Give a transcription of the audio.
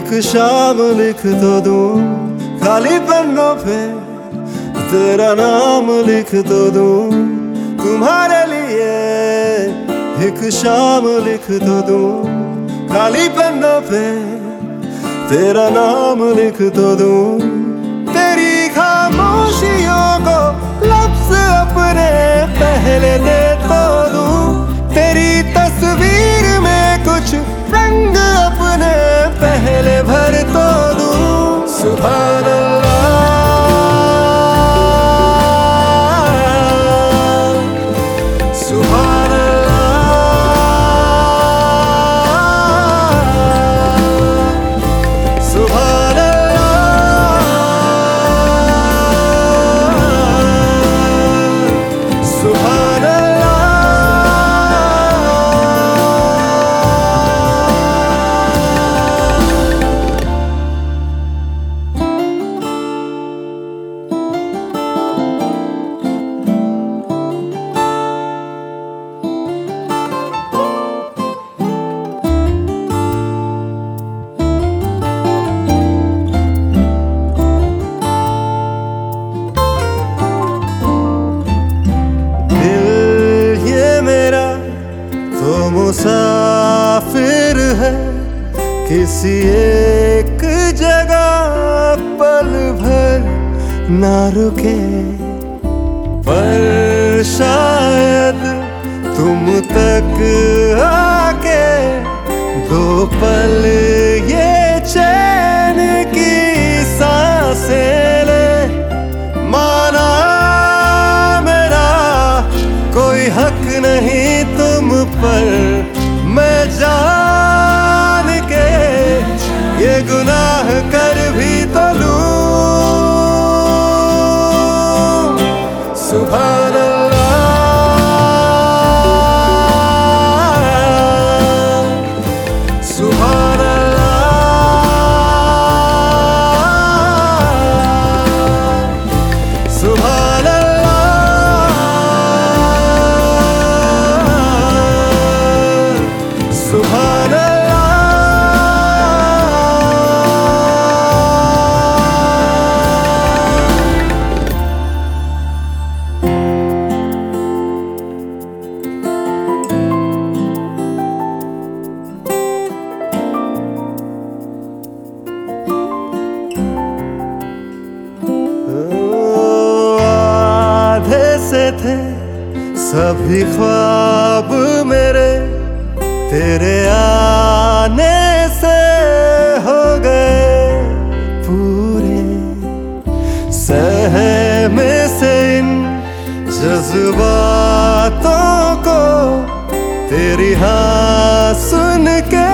एक शाम लिख तो दूं खाली पन्नों पे, तेरा नाम लिख तो दूं तुम्हारे लिए। एक शाम लिख तो दूं खाली पन्नों पे, तेरा नाम लिख तो दूं। तेरी खामोशियों को लफ्ज़ अपने पहले दे तो दूं, तेरी तस्वीर में कुछ रंग अपने पहले भर तो दूं। सुभान अल्लाह, सुभान अल्लाह, सुभान अल्लाह, सुभान अल्लाह। तो मुसाफिर है किसी एक जगह पल भर ना रुके, पर शायद तुम तक आके दो पल ये चैन की सांसें ले। माना मेरा कोई हक नहीं तुम पर, मैं जान के ये गुनाह कर भी तो लूं। सुभान अल्लाह, सुभान अल्लाह, सुभान अल्लाह, सुभान अल्लाह। आधे से थे सभी ख्वाब मेरे, तेरे आने से हो गए पूरे। सहमे से इन जज्बातों को तेरी हाँ सुन के